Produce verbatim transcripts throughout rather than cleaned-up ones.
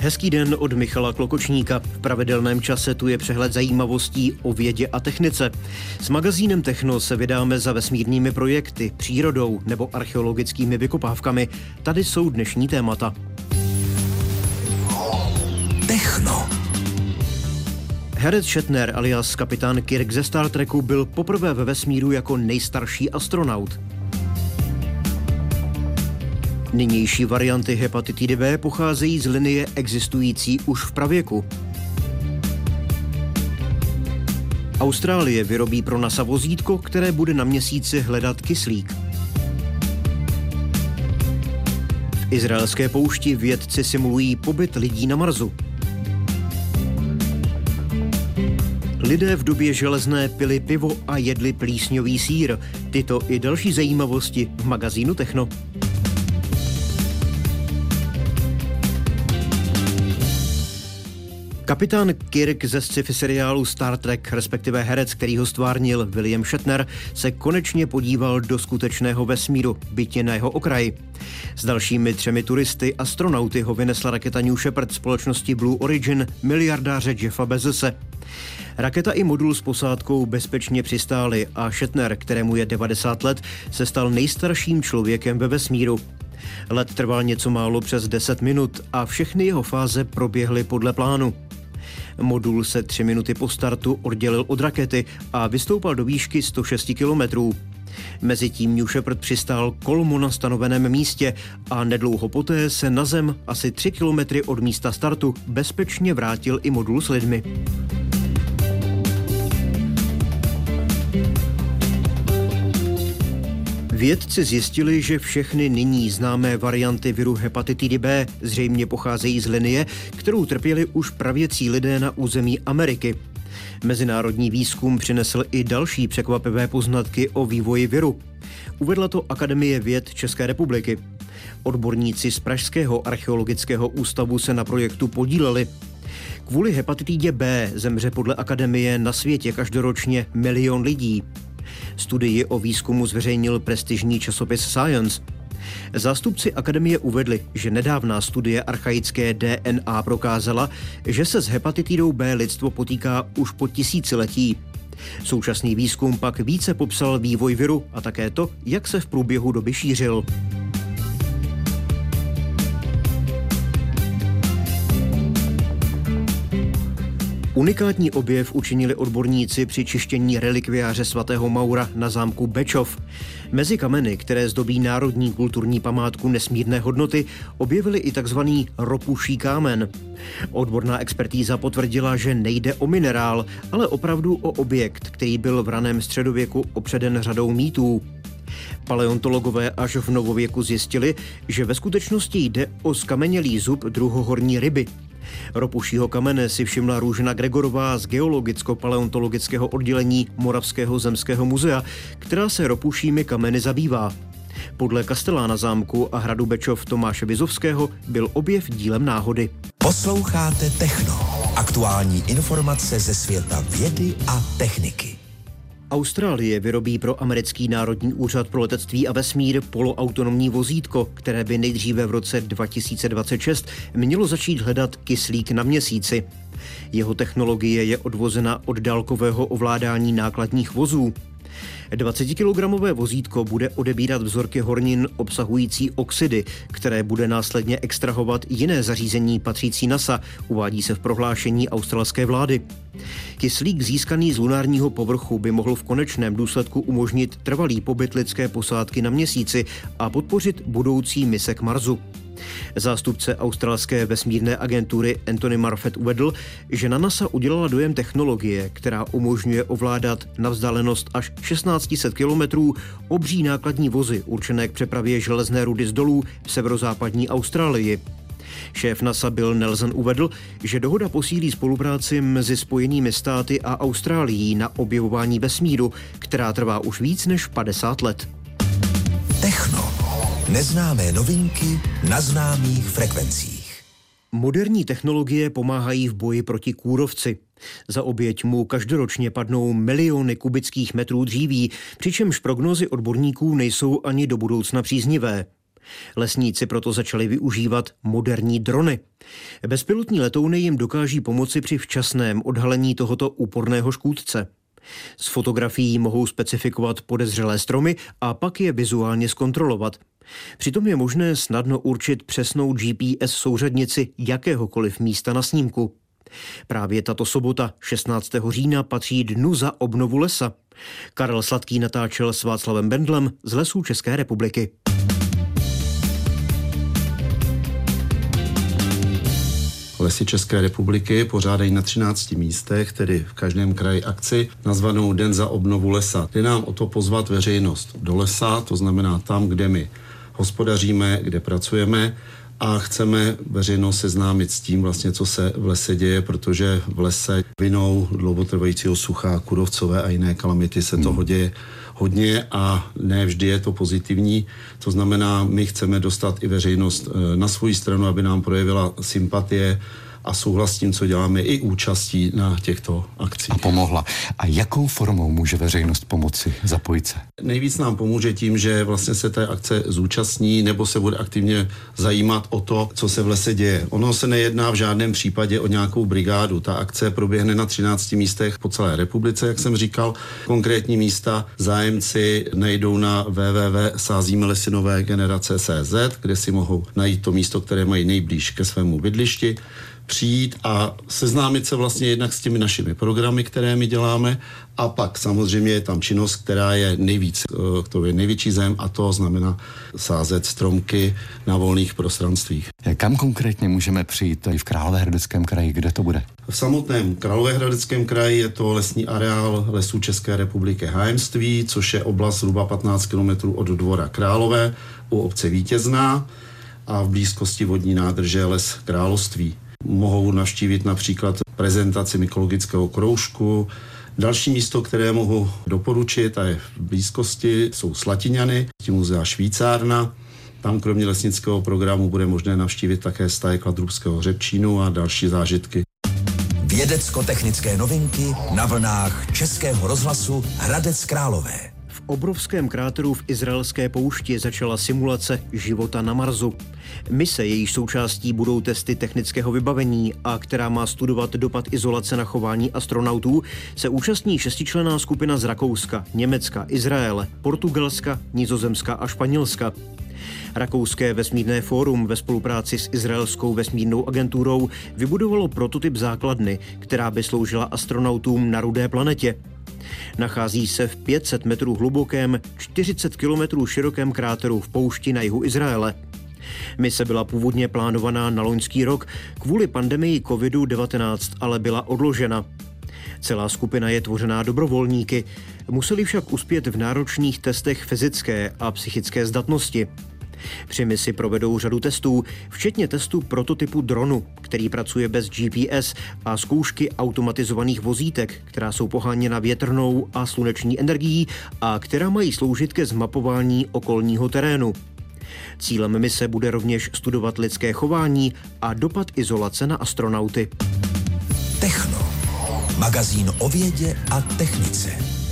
Hezký den od Michala Klokočníka. V pravidelném čase tu je přehled zajímavostí o vědě a technice. S magazínem Techno se vydáme za vesmírnými projekty, přírodou nebo archeologickými vykopávkami. Tady jsou dnešní témata. Techno. Herec Shatner alias kapitán Kirk ze Star Treku byl poprvé ve vesmíru jako nejstarší astronaut. Nynější varianty hepatitidy B pocházejí z linie existující už v pravěku. Austrálie vyrobí pro NASA vozítko, které bude na měsíci hledat kyslík. V izraelské poušti vědci simulují pobyt lidí na Marsu. Lidé v době železné pili pivo a jedli plísňový sýr. Tyto i další zajímavosti v magazínu Techno. Kapitán Kirk ze sci-fi seriálu Star Trek, respektive herec, který ho stvárnil, William Shatner, se konečně podíval do skutečného vesmíru, bytě na jeho okraji. S dalšími třemi turisty astronauty ho vynesla raketa New Shepard společnosti Blue Origin miliardáře Jeffa Bezose. Raketa i modul s posádkou bezpečně přistály a Shatner, kterému je devadesát let, se stal nejstarším člověkem ve vesmíru. Let trval něco málo přes deset minut a všechny jeho fáze proběhly podle plánu. Modul se tři minuty po startu oddělil od rakety a vystoupal do výšky sto šest kilometrů. Mezitím New Shepard přistál kolmo na stanoveném místě a nedlouho poté se na Zem asi tři kilometry od místa startu bezpečně vrátil i modul s lidmi. Vědci zjistili, že všechny nyní známé varianty viru hepatitidy B zřejmě pocházejí z linie, kterou trpěli už pravěcí lidé na území Ameriky. Mezinárodní výzkum přinesl i další překvapivé poznatky o vývoji viru. Uvedla to Akademie věd České republiky. Odborníci z Pražského archeologického ústavu se na projektu podíleli. Kvůli hepatitidě B zemře podle Akademie na světě každoročně milion lidí. Studii o výzkumu zveřejnil prestižní časopis Science. Zástupci akademie uvedli, že nedávná studie archaické D N A prokázala, že se s hepatitidou B lidstvo potýká už po tisíciletí. Současný výzkum pak více popsal vývoj viru a také to, jak se v průběhu doby šířil. Unikátní objev učinili odborníci při čištění relikviáře svatého Maura na zámku Bečov. Mezi kameny, které zdobí národní kulturní památku nesmírné hodnoty, objevili i takzvaný ropuší kámen. Odborná expertíza potvrdila, že nejde o minerál, ale opravdu o objekt, který byl v raném středověku opředen řadou mýtů. Paleontologové až v novověku zjistili, že ve skutečnosti jde o skamenělý zub druhohorní ryby. Ropušího kamene si všimla Růžena Gregorová z geologicko-paleontologického oddělení Moravského zemského muzea, která se ropušími kameny zabývá. Podle kastelána zámku a hradu Bečov Tomáše Vizovského byl objev dílem náhody. Posloucháte Techno. Aktuální informace ze světa vědy a techniky. Austrálie vyrobí pro americký národní úřad pro letectví a vesmír poloautonomní vozítko, které by nejdříve v roce dva tisíce dvacet šest mělo začít hledat kyslík na měsíci. Jeho technologie je odvozena od dálkového ovládání nákladních vozů. dvacetikilogramové vozítko bude odebírat vzorky hornin obsahující oxidy, které bude následně extrahovat jiné zařízení patřící NASA, uvádí se v prohlášení australské vlády. Kyslík získaný z lunárního povrchu by mohl v konečném důsledku umožnit trvalý pobyt lidské posádky na měsíci a podpořit budoucí mise k Marsu. Zástupce australské vesmírné agentury Anthony Marfet uvedl, že na NASA udělala dojem technologie, která umožňuje ovládat na vzdálenost až šestnáct set kilometrů obří nákladní vozy určené k přepravě železné rudy z dolů v severozápadní Austrálii. Šéf NASA Bill Nelson uvedl, že dohoda posílí spolupráci mezi Spojenými státy a Austrálií na objevování vesmíru, která trvá už víc než padesát let. Techno. Neznámé novinky na známých frekvencích. Moderní technologie pomáhají v boji proti kůrovci. Za oběť mu každoročně padnou miliony kubických metrů dříví, přičemž prognózy odborníků nejsou ani do budoucna příznivé. Lesníci proto začali využívat moderní drony. Bezpilotní letouny jim dokáží pomoci při včasném odhalení tohoto úporného škůdce. Z fotografií mohou specifikovat podezřelé stromy a pak je vizuálně zkontrolovat. Přitom je možné snadno určit přesnou G P S souřadnici jakéhokoliv místa na snímku. Právě tato sobota, šestnáctého října, patří Dnu za obnovu lesa. Karel Sladký natáčel s Václavem Bendlem z Lesů České republiky. Lesy České republiky pořádají na třinácti místech, tedy v každém kraji, akci nazvanou Den za obnovu lesa. Jde nám o to pozvat veřejnost do lesa, to znamená tam, kde my hospodaříme, kde pracujeme, a chceme veřejnost seznámit s tím, vlastně, co se v lese děje, protože v lese vinou dlouhotrvajícího sucha, kůrovcové a jiné kalamity se toho děje hodně a ne vždy je to pozitivní. To znamená, my chceme dostat i veřejnost na svou stranu, aby nám projevila sympatie a souhlas s tím, co děláme, i účastí na těchto akcích. A pomohla. A jakou formou může veřejnost pomoci, zapojit se? Nejvíc nám pomůže tím, že vlastně se té akce zúčastní nebo se bude aktivně zajímat o to, co se v lese děje. Ono se nejedná v žádném případě o nějakou brigádu. Ta akce proběhne na třinácti místech po celé republice, jak jsem říkal. Konkrétní místa zájemci najdou na w w w tečka sázíme lesy nové generace tečka c z, kde si mohou najít to místo, které mají nejblíž ke svému bydlišti, přijít a seznámit se vlastně jednak s těmi našimi programy, které my děláme, a pak samozřejmě je tam činnost, která je nejvíc, to je největší zájem, a to znamená sázet stromky na volných prostranstvích. Kam konkrétně můžeme přijít tady v Královéhradeckém kraji, kde to bude? V samotném Královéhradeckém kraji je to lesní areál Lesů České republiky Hájemství, což je oblast zhruba patnáct kilometrů od Dvora Králové u obce Vítězná a v blízkosti vodní nádrže Les Království. Mohou navštívit například prezentaci mykologického kroužku. Další místo, které mohu doporučit a je v blízkosti, jsou Slatiňany, muzea Švýcárna. Tam kromě lesnického programu bude možné navštívit také stáje Kladrubského hřebčínu a další zážitky. Vědecko-technické novinky na vlnách Českého rozhlasu Hradec Králové. V obrovském kráteru v izraelské poušti začala simulace života na Marsu. Mise, jejíž součástí budou testy technického vybavení a která má studovat dopad izolace na chování astronautů, se účastní šestičlenná skupina z Rakouska, Německa, Izraele, Portugalska, Nizozemska a Španělska. Rakouské vesmírné fórum ve spolupráci s izraelskou vesmírnou agenturou vybudovalo prototyp základny, která by sloužila astronautům na Rudé planetě. Nachází se v pět set metrů hlubokém, čtyřicet kilometrů širokém kráteru v poušti na jihu Izraele. Mise byla původně plánovaná na loňský rok, kvůli pandemii kovidu devatenáct ale byla odložena. Celá skupina je tvořená dobrovolníky, museli však uspět v náročných testech fyzické a psychické zdatnosti. Při misi provedou řadu testů, včetně testu prototypu dronu, který pracuje bez G P S, a zkoušky automatizovaných vozítek, která jsou poháněna větrnou a sluneční energií a která mají sloužit ke zmapování okolního terénu. Cílem mise bude rovněž studovat lidské chování a dopad izolace na astronauty. Techno. Magazín o vědě a technice.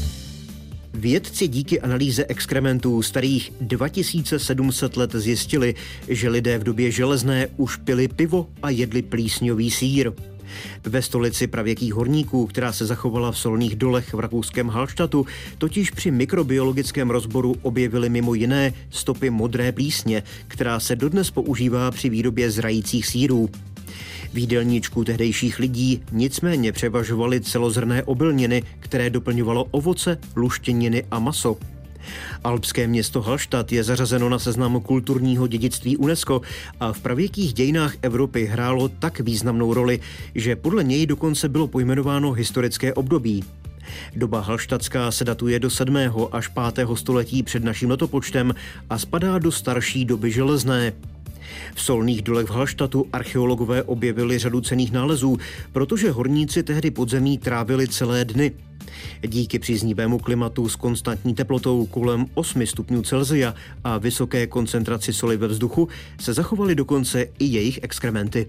Vědci díky analýze exkrementů starých dva tisíce sedm set let zjistili, že lidé v době železné už pili pivo a jedli plísňový sýr. Ve stolici pravěkých horníků, která se zachovala v solných dolech v rakouském Hallstadtu, totiž při mikrobiologickém rozboru objevili mimo jiné stopy modré plísně, která se dodnes používá při výrobě zrajících sýrů. V jídelníčku tehdejších lidí nicméně převažovaly celozrnné obilniny, které doplňovalo ovoce, luštěniny a maso. Alpské město Hallstatt je zařazeno na seznam kulturního dědictví UNESCO a v pravěkých dějinách Evropy hrálo tak významnou roli, že podle něj dokonce bylo pojmenováno historické období. Doba hallštatská se datuje do sedmého až pátého století před naším letopočtem a spadá do starší doby železné. V solných dolech v Hallstattu archeologové objevili řadu cenných nálezů, protože horníci tehdy podzemí trávili celé dny. Díky příznivému klimatu s konstantní teplotou kolem osmi stupňů Celsia a vysoké koncentraci soli ve vzduchu se zachovaly dokonce i jejich exkrementy.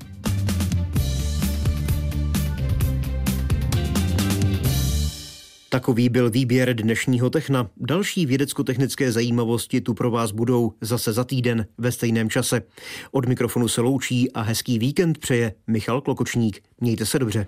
Takový byl výběr dnešního Techna. Další vědecko-technické zajímavosti tu pro vás budou zase za týden ve stejném čase. Od mikrofonu se loučí a hezký víkend přeje Michal Klokočník. Mějte se dobře.